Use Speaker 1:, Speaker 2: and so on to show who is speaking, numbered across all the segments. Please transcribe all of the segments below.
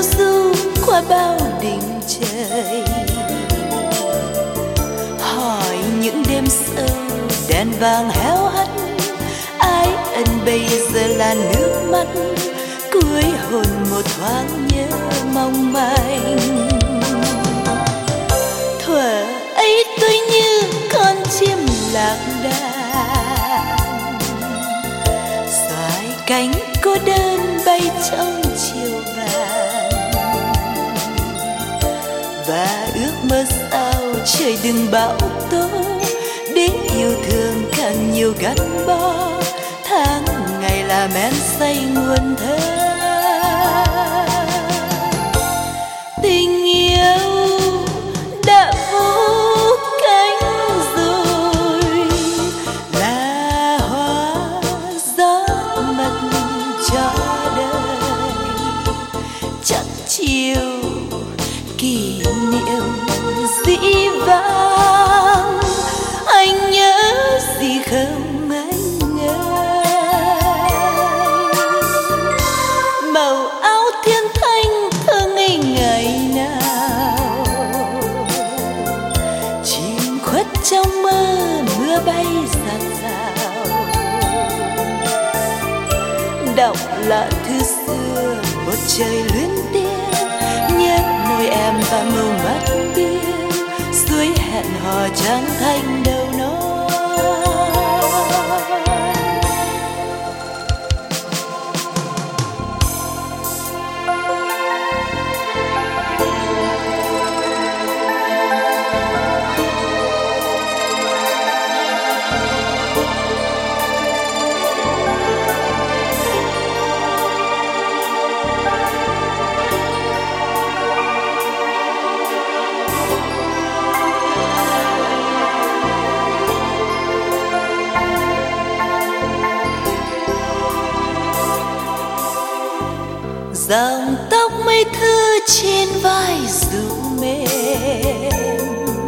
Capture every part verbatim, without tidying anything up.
Speaker 1: phiêu du qua bao đỉnh trời, hỏi những đêm sâu đèn vàng héo hắt, ai ân bây giờ là nước mắt, cuối hồn một thoáng nhớ mong manh. Thuở ấy tôi như con chim lạc đàn, xoài cánh cô đơn bay trong chiều vàng, và ước mơ sao trời đừng bão tố, để yêu thương càng nhiều gắn bó, tháng ngày là men say nguồn thơ. Tình yêu đã vỗ cánh rồi, là hoa gió mật cho đời, chắc chiều kỷ niệm dĩ vãng. Anh nhớ gì không anh ơi, màu áo thiên thanh thơ ngây ngày nào, chìm khuất trong mơ mưa bay rạt rào. Đọc là thư xưa một trời luyến tiếc, nhớ môi em và màu mắt biếc, suối hẹn hò trắng thanh đâu nói. Dòng tóc mây thơ trên vai ru mềm,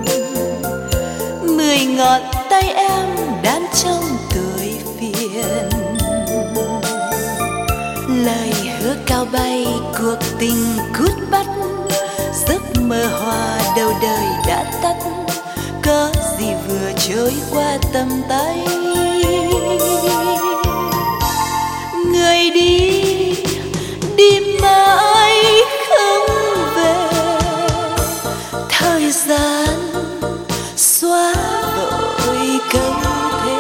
Speaker 1: mười ngón tay em đan trong tuổi phiền, lời hứa cao bay cuộc tình cút bắt, giấc mơ hoa đầu đời đã tắt, có gì vừa trôi qua tầm tay. Người đi đi mãi không về, thời gian xóa vội câu thề,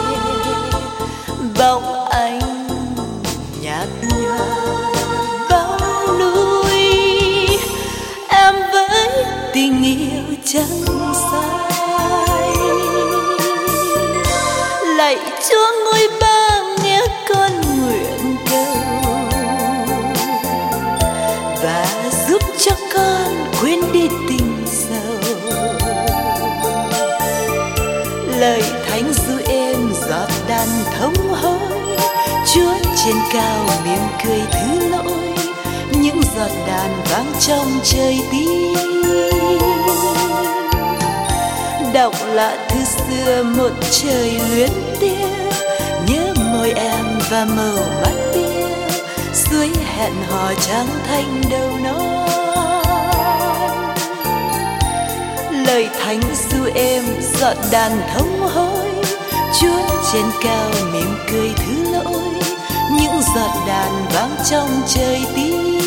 Speaker 1: bóng anh nhạt nhòa bao núi, em với tình yêu chẳng sai. Lạy Chúa ngôi ba nghe con nguyện cầu, và giúp cho con quên đi tình sầu. Lời thánh ru êm giọt đàn thống hối, Chúa trên cao mỉm cười thứ lỗi, những giọt đàn vang trong trời tim. Đọc lại thư xưa một trời luyến tiếc, nhớ môi em và màu mắt biếc, suối hẹn hò trắng thanh đâu nói. Lời thánh ru êm giọt đàn thống hối, Chúa trên cao mỉm cười thứ lỗi, những giọt đàn vang trong trời tim.